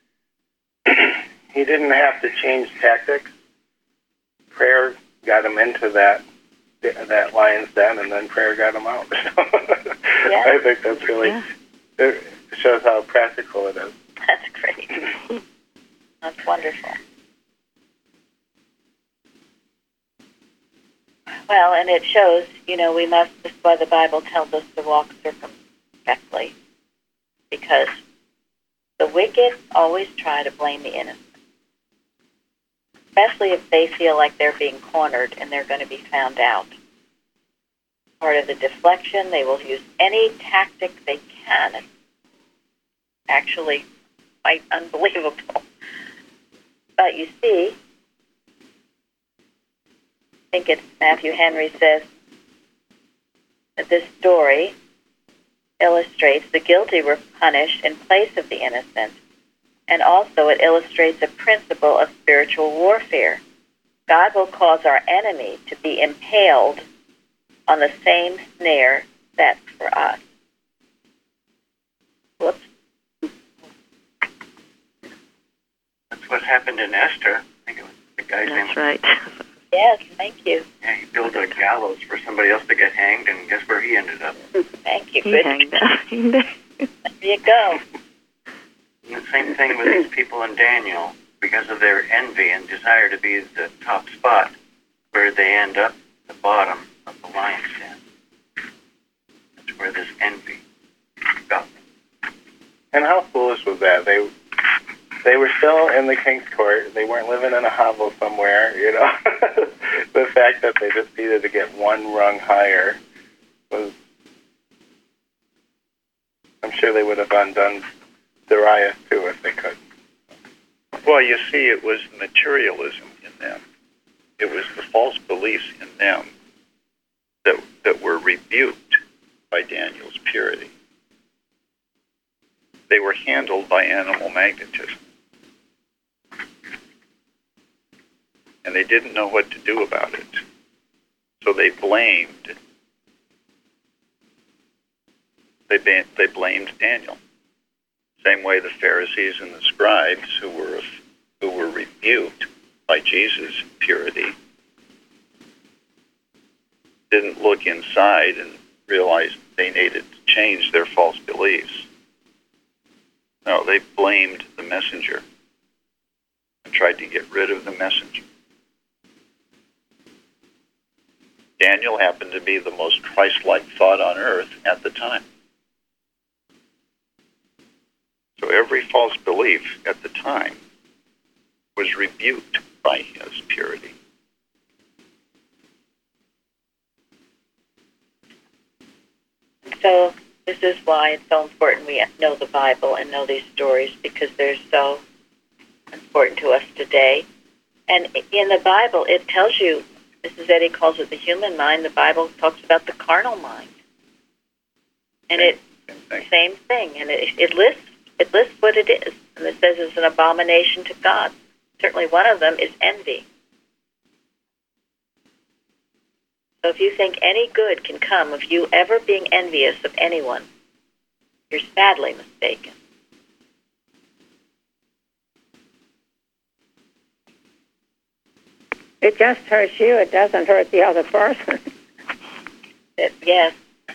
he didn't have to change tactics. Prayer got him into that lion's den, and then prayer got him out. Yeah. I think that's really, it shows how practical it is. That's great. That's wonderful. Well, and it shows, we must, this is why the Bible tells us to walk circumspectly, because the wicked always try to blame the innocent, especially if they feel like they're being cornered and they're going to be found out. Part of the deflection, they will use any tactic they can. It's actually quite unbelievable. But you see, I think it's Matthew Henry says that this story illustrates the guilty were punished in place of the innocent, and also it illustrates a principle of spiritual warfare. God will cause our enemy to be impaled on the same snare set for us. Whoops. That's what happened in Esther. I think it was the guy's name. That's right. Yes, thank you. Yeah, he built a gallows for somebody else to get hanged, and guess where he ended up? Thank you. He Good. hanged up. There you go. And the same thing with these people in Daniel. Because of their envy and desire to be the top spot, where they end up at the bottom of the lion's den. That's where this envy got them. And how foolish was that? They were still in the king's court. They weren't living in a hovel somewhere, The fact that they just needed to get one rung higher was... I'm sure they would have undone Darius, too, if they could. Well, you see, it was materialism in them. It was the false beliefs in them that were rebuked by Daniel's purity. They were handled by animal magnetism. And they didn't know what to do about it. So they blamed Daniel. Same way the Pharisees and the scribes who were rebuked by Jesus' purity didn't look inside and realize they needed to change their false beliefs. No, they blamed the messenger and tried to get rid of the messenger. Daniel happened to be the most Christ-like thought on earth at the time. So every false belief at the time was rebuked by his purity. So this is why it's so important we know the Bible and know these stories, because they're so important to us today. And in the Bible, it tells you, Mrs. Eddy calls it the human mind. The Bible talks about the carnal mind. And same thing. And it lists what it is. And it says it's an abomination to God. Certainly one of them is envy. So if you think any good can come of you ever being envious of anyone, you're sadly mistaken. It just hurts you. It doesn't hurt the other person. Yes.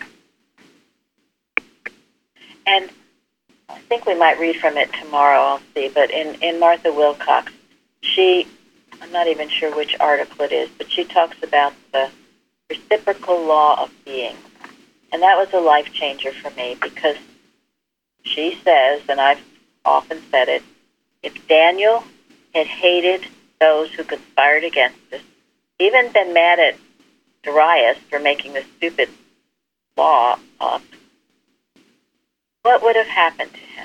And I think we might read from it tomorrow, I'll see. But in Martha Wilcox, I'm not even sure which article it is, but she talks about the reciprocal law of being. And that was a life changer for me, because she says, and I've often said it, if Daniel had hated those who conspired against us, even been mad at Darius for making this stupid law up, what would have happened to him?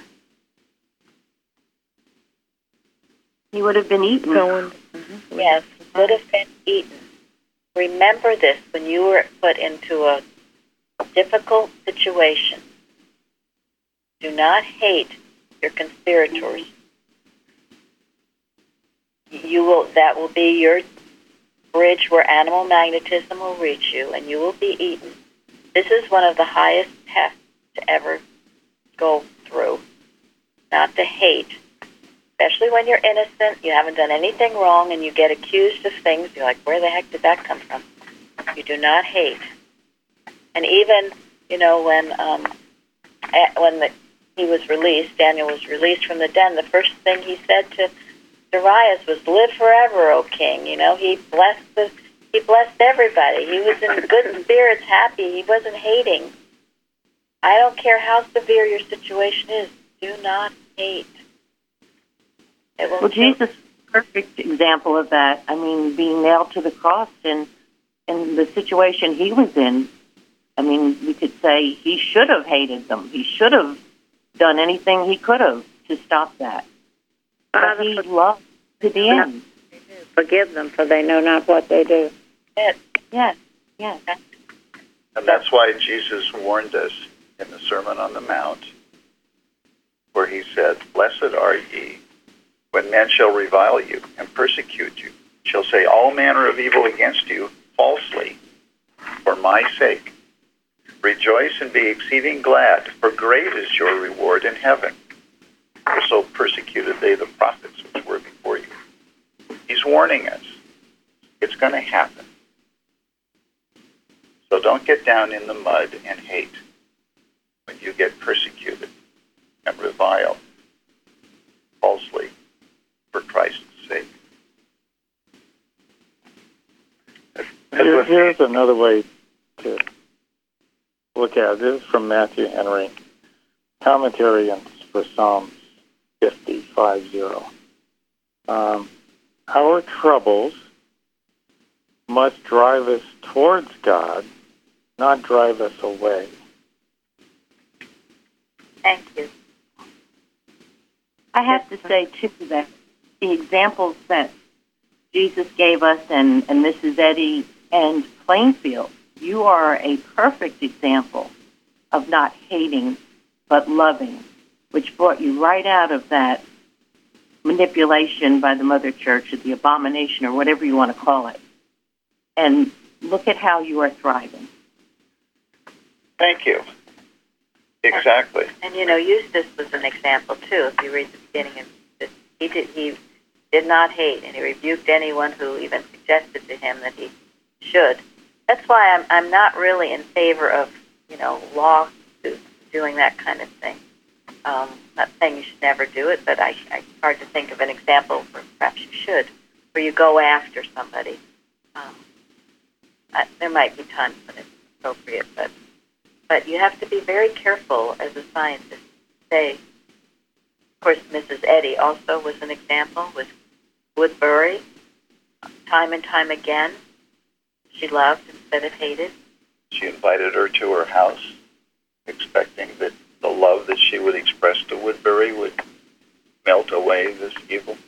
He would have been eaten. Yes, would have been eaten. Remember this when you were put into a difficult situation. Do not hate your conspirators. That will be your bridge where animal magnetism will reach you, and you will be eaten. This is one of the highest tests to ever go through. Not to hate, especially when you're innocent, you haven't done anything wrong, and you get accused of things. You're like, where the heck did that come from? You do not hate. And even, when he was released, Daniel was released from the den, the first thing he said to Darius was, "Live forever, O king." He blessed everybody. He was in good spirits, happy. He wasn't hating. I don't care how severe your situation is. Do not hate. Well, Jesus is a perfect example of that. I mean, being nailed to the cross and the situation he was in. I mean, we could say he should have hated them. He should have done anything he could have to stop that. But he loved to the end. Forgive them, for they know not what they do. Yes. And that's why Jesus warned us in the Sermon on the Mount, where he said, "Blessed are ye, when men shall revile you and persecute you, shall say all manner of evil against you falsely, for my sake. Rejoice and be exceeding glad, for great is your reward in heaven. For so persecuted they the prophets which were before you." He's warning us. It's going to happen. So don't get down in the mud and hate when you get persecuted and reviled falsely for Christ's sake. Here's another way to look at it. This is from Matthew Henry, commentary for Psalms 50:50. Our troubles must drive us towards God, not drive us away. Thank you. I have to say, too, that the examples that Jesus gave us and Mrs. Eddy and Plainfield, you are a perfect example of not hating but loving, which brought you right out of that manipulation by the Mother Church or the abomination or whatever you want to call it. And look at how you are thriving. Thank you. Exactly. And Eustace was an example too. If you read the beginning of this, he did not hate, and he rebuked anyone who even suggested to him that he should. That's why I'm not really in favor of law doing that kind of thing. Not saying you should never do it, but it's hard to think of an example where perhaps you should, where you go after somebody. There might be times when it's appropriate, but you have to be very careful as a scientist. Say, of course, Mrs. Eddy also was an example with Woodbury. Time and time again, she loved instead of hated. She invited her to her house expecting that the love that she would express to Woodbury would melt away this evil.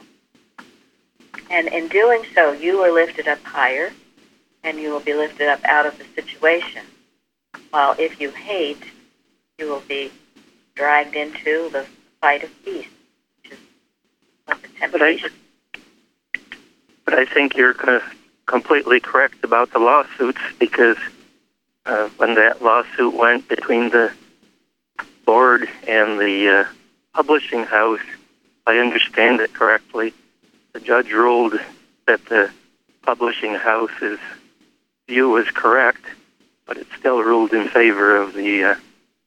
And in doing so, you are lifted up higher, and you will be lifted up out of the situation. While if you hate, you will be dragged into the fight of peace, which is what the temptation. But I think you're completely correct about the lawsuits, because when that lawsuit went between the board and the publishing house, if I understand it correctly, the judge ruled that the publishing house's view was correct, but it still ruled in favor of the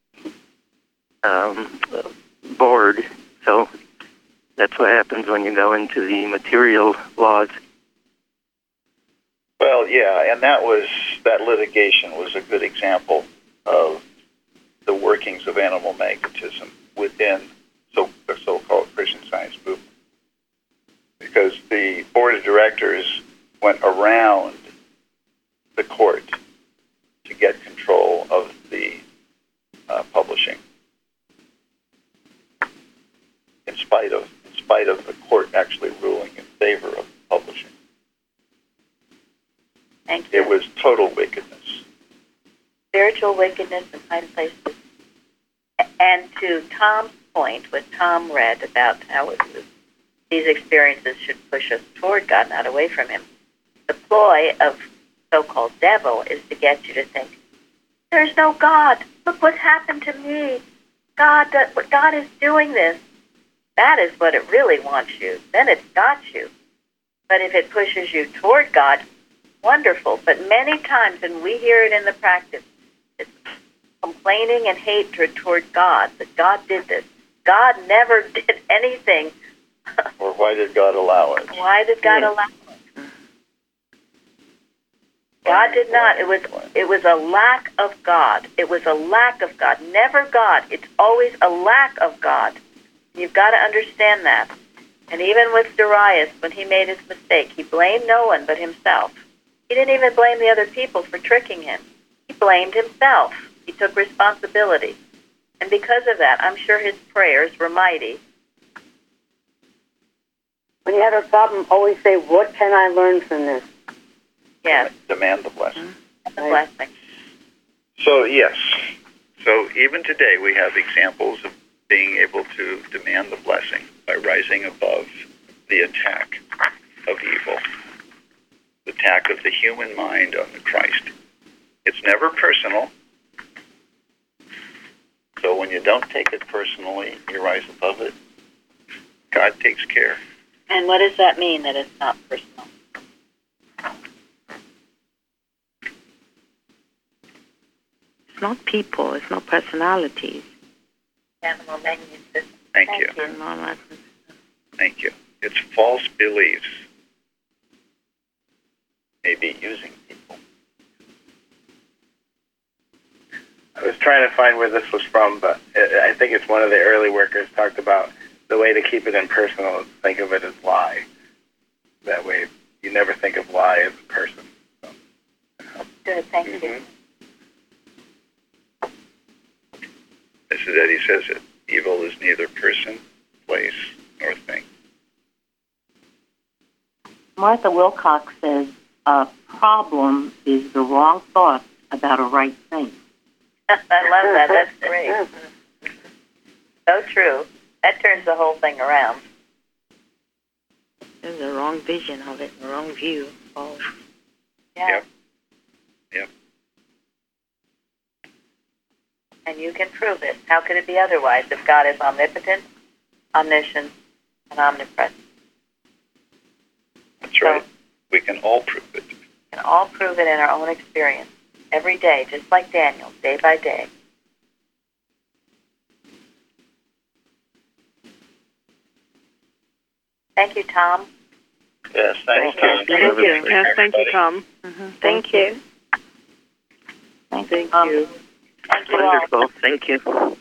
board. So that's what happens when you go into the material laws. Well, yeah, and that litigation was a good example of the workings of animal magnetism within the so-called Christian Science movement. Because the board of directors went around the court to get control of the publishing, in spite of the court actually ruling in favor of publishing. Thank you. It was total wickedness. Spiritual wickedness in high places. And to Tom's point, what Tom read about how these experiences should push us toward God, not away from Him. The ploy of so-called devil is to get you to think, there's no God. Look what's happened to me. God is doing this. That is what it really wants you. Then it's got you. But if it pushes you toward God, wonderful. But many times, and we hear it in the practice, it's complaining and hatred toward God, that God did this. God never did anything. Or why did God allow it? Why did God allow it? God did not. It was a lack of God. It was a lack of God. Never God. It's always a lack of God. You've got to understand that. And even with Darius, when he made his mistake, he blamed no one but himself. He didn't even blame the other people for tricking him. He blamed himself. He took responsibility. And because of that, I'm sure his prayers were mighty. When you have a problem, always say, what can I learn from this? Yes. Demand the blessing. The blessing. So, yes. So even today we have examples of being able to demand the blessing by rising above the attack of evil, the attack of the human mind on the Christ. It's never personal. So when you don't take it personally, you rise above it. God takes care. And what does that mean, that it's not personal? It's not people. It's not personalities. Animal magnetism. Thank you. Thank you. It's false beliefs. Maybe using people. I was trying to find where this was from, but I think it's one of the early workers talked about the way to keep it impersonal is think of it as lie. That way, you never think of lie as a person. So. Good, thank you. Mrs. Eddy says it. Evil is neither person, place, nor thing. Martha Wilcox says, a problem is the wrong thought about a right thing. I love that. That's great. So true. That turns the whole thing around. There's a wrong vision of it, the wrong view. Oh. Yeah. Yep. And you can prove it. How could it be otherwise if God is omnipotent, omniscient, and omnipresent? That's right. We can all prove it. We can all prove it in our own experience. Every day, just like Daniel, day by day. Thank you, Tom. Yes, thank you. Thank you. Yes, thank you, Tom. Mm-hmm. Thank you. Thank you. you. Thank you all. Wonderful. Thank you.